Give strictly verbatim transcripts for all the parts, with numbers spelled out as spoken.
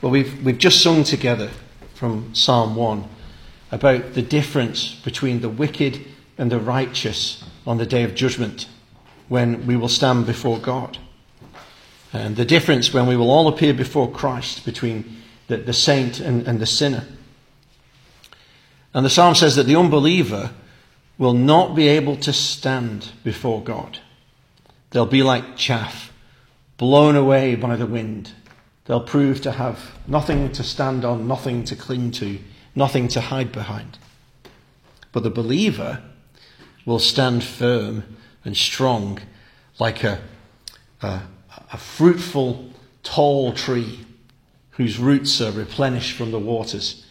Well, we've, we've just sung together from Psalm one about the difference between the wicked and the righteous on the day of judgment, when we will stand before God. And the difference when we will all appear before Christ between the, the saint and, and the sinner. And the psalm says that the unbeliever will not be able to stand before God. They'll be like chaff, blown away by the wind. They'll prove to have nothing to stand on, nothing to cling to, nothing to hide behind. But the believer will stand firm and strong like a, a, a fruitful, tall tree whose roots are replenished from the waters.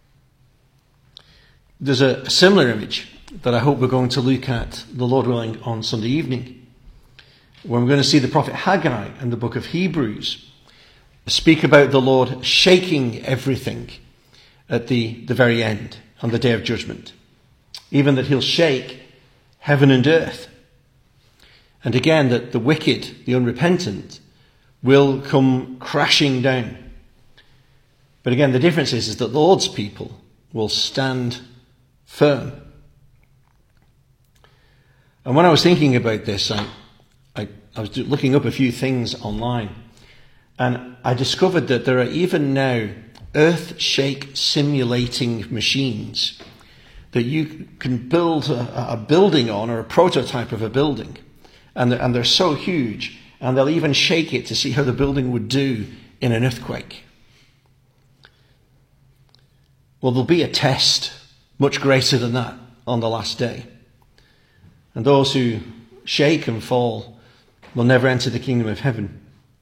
There's a, a similar image that I hope we're going to look at, the Lord willing, on Sunday evening, when we're going to see the prophet Haggai and the book of Hebrews speak about the Lord shaking everything at the, the very end, on the day of judgment. Even that he'll shake heaven and earth. And again, that the wicked, the unrepentant, will come crashing down. But again, the difference is, is that the Lord's people will stand firm. And when I was thinking about this, I, I, I was looking up a few things online. And I discovered that there are even now earth-shake simulating machines that you can build a, a building on, or a prototype of a building. And they're, and they're so huge, and they'll even shake it to see how the building would do in an earthquake. Well, there'll be a test much greater than that on the last day. And those who shake and fall will never enter the kingdom of heaven.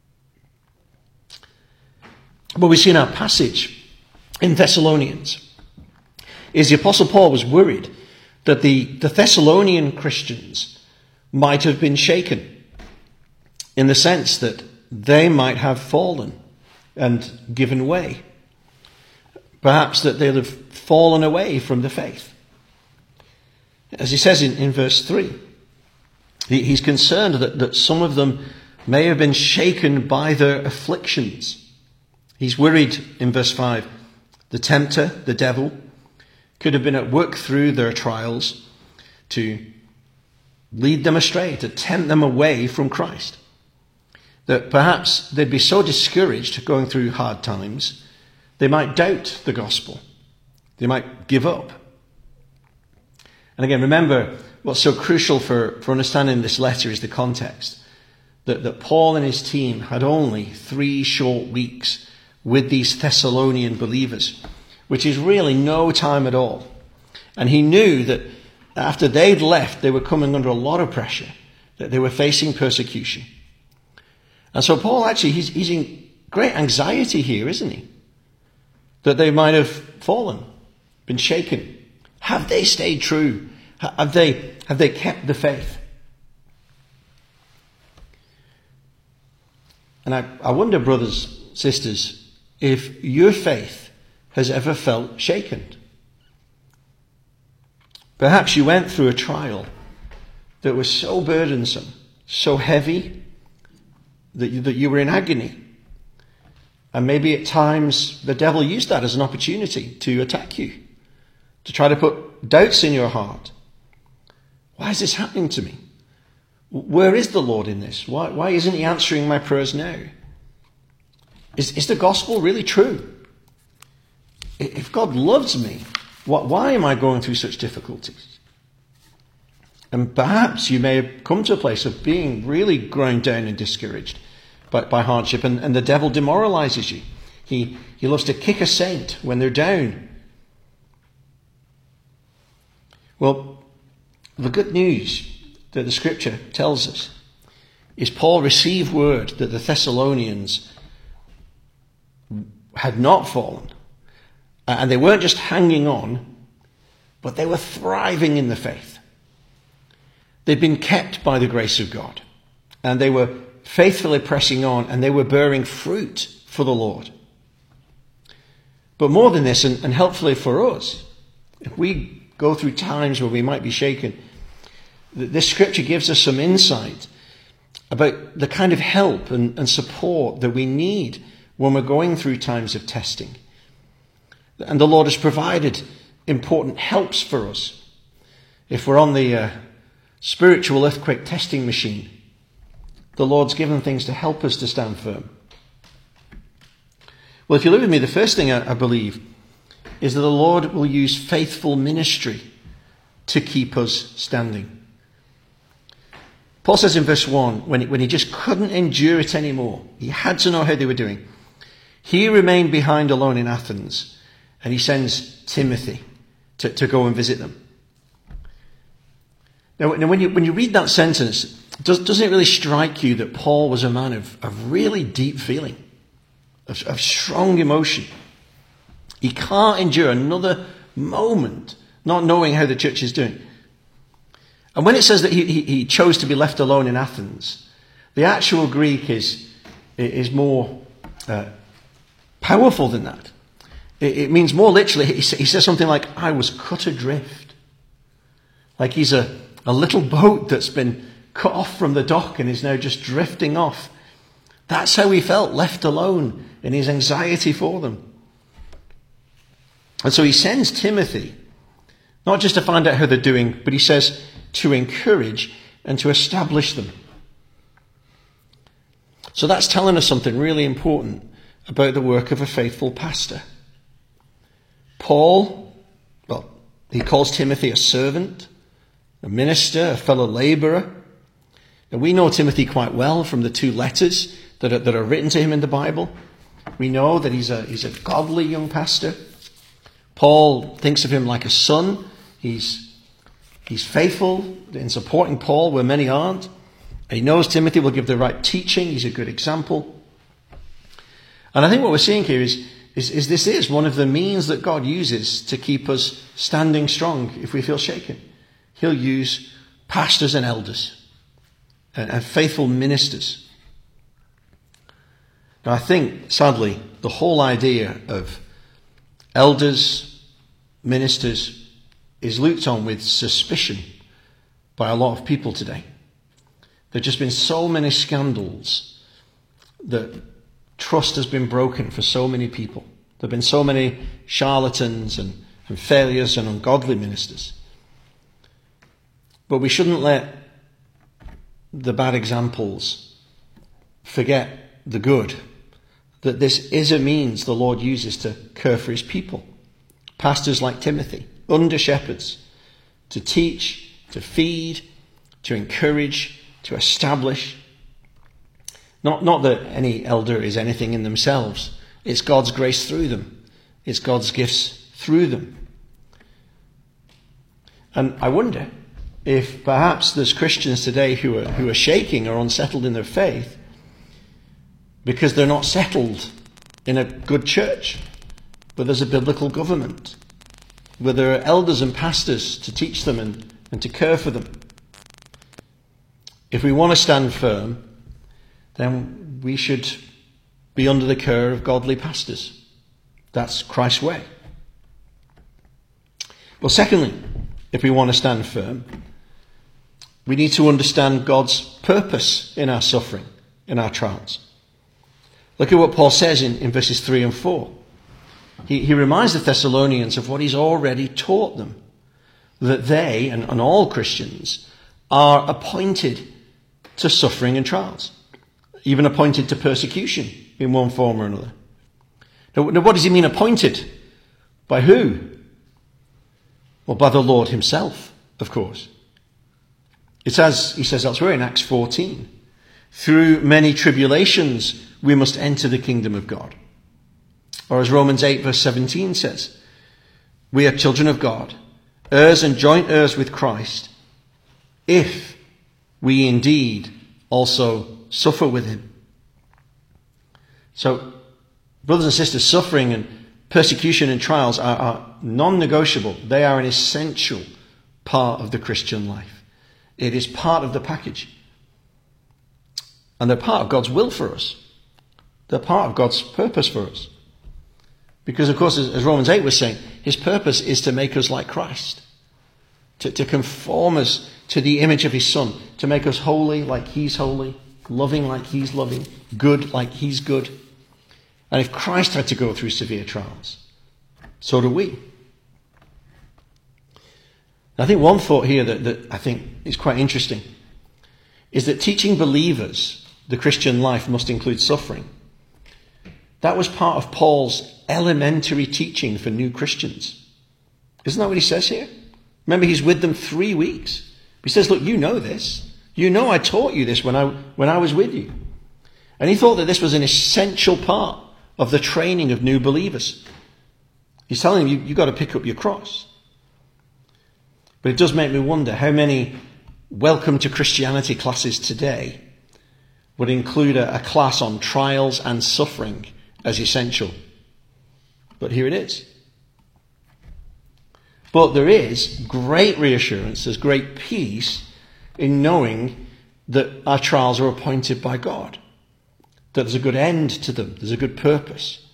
What we see in our passage in Thessalonians is the Apostle Paul was worried that the, the Thessalonian Christians might have been shaken, in the sense that they might have fallen and given way. Perhaps that they'll have fallen away from the faith. As he says in, in verse three, he, he's concerned that, that some of them may have been shaken by their afflictions. He's worried in verse five, the tempter, the devil, could have been at work through their trials to lead them astray, to tempt them away from Christ. That perhaps they'd be so discouraged going through hard times, they might doubt the gospel. They might give up. And again, remember, what's so crucial for, for understanding this letter is the context. That, that Paul and his team had only three short weeks with these Thessalonian believers, which is really no time at all. And he knew that after they'd left, they were coming under a lot of pressure, that they were facing persecution. And so Paul actually, he's, he's in great anxiety here, isn't he? That they might have fallen, been shaken. Have they stayed true? Have they, have they kept the faith? And I, I wonder, brothers, sisters, if your faith has ever felt shaken. Perhaps you went through a trial that was so burdensome, so heavy, that you, that you were in agony. And maybe at times the devil used that as an opportunity to attack you, to try to put doubts in your heart. Why is this happening to me? Where is the Lord in this? Why, why isn't he answering my prayers now? Is, is the gospel really true? If God loves me, what, why am I going through such difficulties? And perhaps you may have come to a place of being really ground down and discouraged by, by hardship, and, and the devil demoralizes you. He, he loves to kick a saint when they're down. Well, the good news that the scripture tells us is Paul received word that the Thessalonians had not fallen. And they weren't just hanging on, but they were thriving in the faith. They'd been kept by the grace of God. And they were faithfully pressing on, and they were bearing fruit for the Lord. But more than this, and, and helpfully for us, if we go through times where we might be shaken, this scripture gives us some insight about the kind of help and, and support that we need when we're going through times of testing. And the Lord has provided important helps for us. If we're on the uh, spiritual earthquake testing machine, the Lord's given things to help us to stand firm. Well, if you look with me, the first thing I, I believe is that the Lord will use faithful ministry to keep us standing. Paul says in verse one, when he, when he just couldn't endure it anymore, he had to know how they were doing. He remained behind alone in Athens, and he sends Timothy to, to go and visit them. Now, now when you when you read that sentence, does, doesn't it really strike you that Paul was a man of, of really deep feeling, of, of strong emotion? He can't endure another moment not knowing how the church is doing. And when it says that he, he, he chose to be left alone in Athens, the actual Greek is, is more uh, powerful than that. It, it means more literally, he, he says something like, I was cut adrift. Like he's a, a little boat that's been cut off from the dock and is now just drifting off. That's how he felt, left alone in his anxiety for them. And so he sends Timothy, not just to find out how they're doing, but he says to encourage and to establish them. So that's telling us something really important about the work of a faithful pastor. Paul, well, he calls Timothy a servant, a minister, a fellow laborer. And we know Timothy quite well from the two letters that are, that are written to him in the Bible. We know that he's a, he's a godly young pastor. Paul thinks of him like a son. He's, he's faithful in supporting Paul where many aren't. He knows Timothy will give the right teaching. He's a good example. And I think what we're seeing here is, is, is this is one of the means that God uses to keep us standing strong if we feel shaken. He'll use pastors and elders and, and faithful ministers. Now, I think, sadly, the whole idea of elders, ministers, is looked on with suspicion by a lot of people today. There have just been so many scandals that trust has been broken for so many people. There have been so many charlatans and, and failures and ungodly ministers. But we shouldn't let the bad examples forget the good. That this is a means the Lord uses to care for his people. Pastors like Timothy, under shepherds, to teach, to feed, to encourage, to establish. Not, not that any elder is anything in themselves. It's God's grace through them. It's God's gifts through them. And I wonder if perhaps there's Christians today who are, who are shaking or unsettled in their faith because they're not settled in a good church where there's a biblical government, where there are elders and pastors to teach them and, and to care for them. If we want to stand firm, then we should be under the care of godly pastors. That's Christ's way. Well, secondly, if we want to stand firm, we need to understand God's purpose in our suffering, in our trials. Look at what Paul says in, in verses three and four. He, he reminds the Thessalonians of what he's already taught them, that they, and, and all Christians, are appointed to suffering and trials, even appointed to persecution in one form or another. Now, now what does he mean appointed? By who? Well, by the Lord himself, of course. It's as he says elsewhere in Acts fourteen, through many tribulations we must enter the kingdom of God. Or as Romans eight verse seventeen says, we are children of God, heirs and joint heirs with Christ, if we indeed also suffer with him. So, brothers and sisters, suffering and persecution and trials are, are non-negotiable. They are an essential part of the Christian life. It is part of the package. And they're part of God's will for us. They're part of God's purpose for us. Because, of course, as, as Romans eight was saying, his purpose is to make us like Christ. To, to conform us to the image of his Son. To make us holy like he's holy. Loving like he's loving. Good like he's good. And if Christ had to go through severe trials, so do we. I think one thought here that, that I think is quite interesting is that teaching believers the Christian life must include suffering. That was part of Paul's elementary teaching for new Christians. Isn't that what he says here? Remember, he's with them three weeks. He says, look, you know this. You know I taught you this when I, when I was with you. And he thought that this was an essential part of the training of new believers. He's telling them, you, you've got to pick up your cross. But it does make me wonder how many Welcome to Christianity classes today would include a, a class on trials and suffering as essential. But here it is. But there is great reassurance, there's great peace in knowing that our trials are appointed by God. That there's a good end to them, there's a good purpose.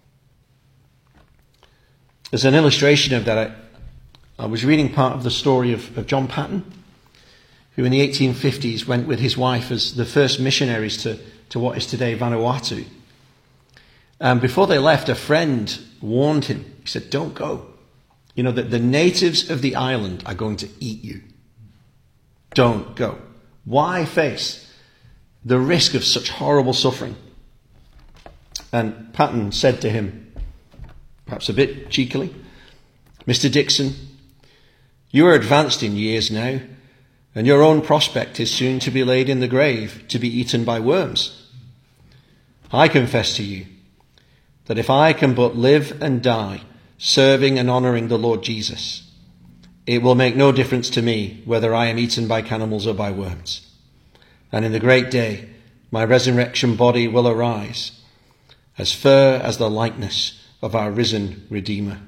There's an illustration of that. I, I was reading part of the story of, of John Paton, who in the eighteen fifties went with his wife as the first missionaries to, to what is today Vanuatu. And before they left, a friend warned him. He said, don't go. You know, that the natives of the island are going to eat you. Don't go. Why face the risk of such horrible suffering? And Paton said to him, perhaps a bit cheekily, Mister Dixon, you are advanced in years now, and your own prospect is soon to be laid in the grave, to be eaten by worms. I confess to you that if I can but live and die serving and honouring the Lord Jesus, it will make no difference to me whether I am eaten by cannibals or by worms. And in the great day, my resurrection body will arise, as fair as the likeness of our risen Redeemer.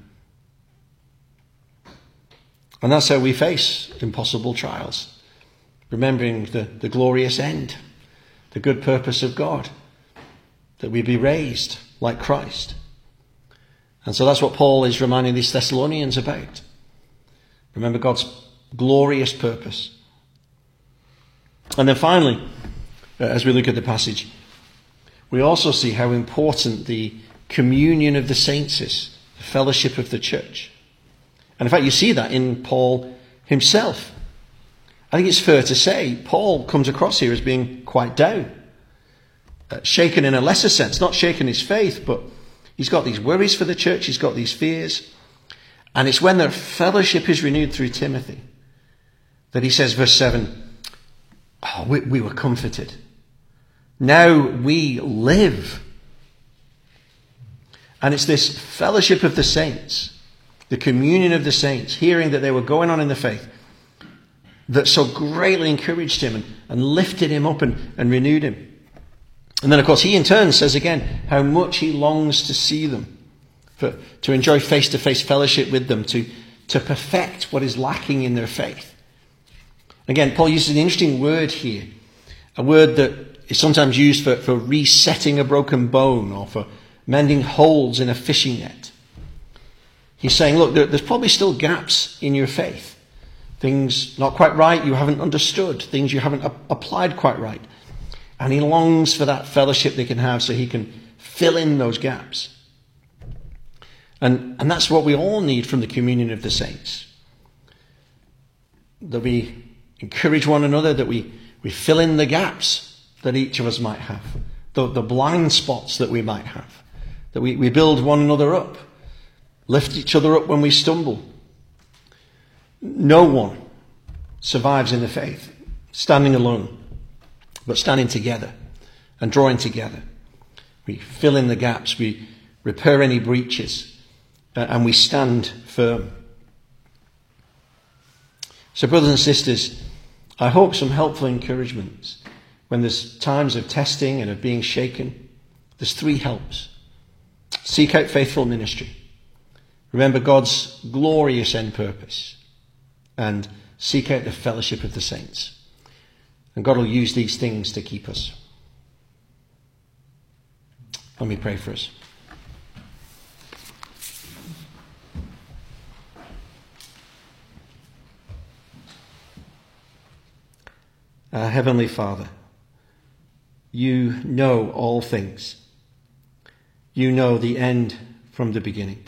And that's how we face impossible trials, remembering the, the glorious end, the good purpose of God, that we be raised like Christ. And so that's what Paul is reminding these Thessalonians about. Remember God's glorious purpose. And then finally, as we look at the passage, we also see how important the communion of the saints is, the fellowship of the church. And in fact, you see that in Paul himself. I think it's fair to say Paul comes across here as being quite down, uh, shaken in a lesser sense, not shaken his faith, but he's got these worries for the church, he's got these fears. And it's when their fellowship is renewed through Timothy that he says, verse seven, oh, we, we were comforted. Now we live. And it's this fellowship of the saints, the communion of the saints, hearing that they were going on in the faith, that so greatly encouraged him and, and lifted him up and, and renewed him. And then, of course, he in turn says again how much he longs to see them, for, to enjoy face-to-face fellowship with them, to, to perfect what is lacking in their faith. Again, Paul uses an interesting word here, a word that is sometimes used for, for resetting a broken bone or for mending holes in a fishing net. He's saying, look, there, there's probably still gaps in your faith. Things not quite right, you haven't understood, things you haven't a- applied quite right. And he longs for that fellowship they can have so he can fill in those gaps. And, and that's what we all need from the communion of the saints. That we encourage one another, that we, we fill in the gaps that each of us might have, the, the blind spots that we might have, that we, we build one another up, lift each other up when we stumble. No one survives in the faith standing alone, but standing together and drawing together. We fill in the gaps, we repair any breaches, uh, and we stand firm. So, brothers and sisters, I hope some helpful encouragements when there's times of testing and of being shaken. There's three helps. Seek out faithful ministry. Remember God's glorious end purpose. And seek out the fellowship of the saints. And God will use these things to keep us. Let me pray for us. Our Heavenly Father, you know all things. You know the end from the beginning.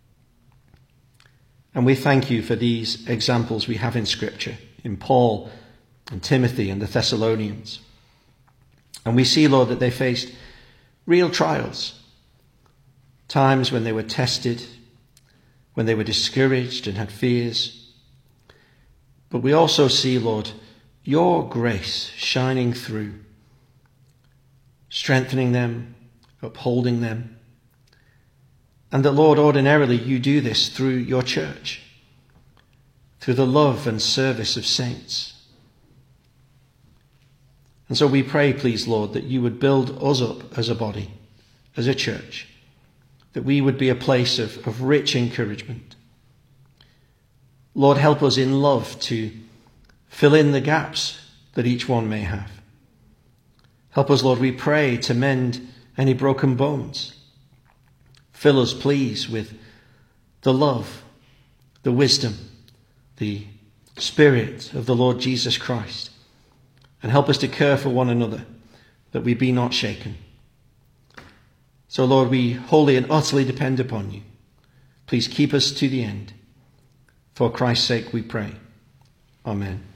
And we thank you for these examples we have in Scripture, in Paul and Timothy and the Thessalonians. And we see, Lord, that they faced real trials, times when they were tested, when they were discouraged and had fears. But we also see, Lord, your grace shining through, strengthening them, upholding them. And that, Lord, ordinarily you do this through your church, through the love and service of saints. And so we pray, please, Lord, that you would build us up as a body, as a church, that we would be a place of, of rich encouragement. Lord, help us in love to fill in the gaps that each one may have. Help us, Lord, we pray, to mend any broken bones. Fill us, please, with the love, the wisdom, the Spirit of the Lord Jesus Christ. And help us to care for one another, that we be not shaken. So, Lord, we wholly and utterly depend upon you. Please keep us to the end. For Christ's sake we pray. Amen.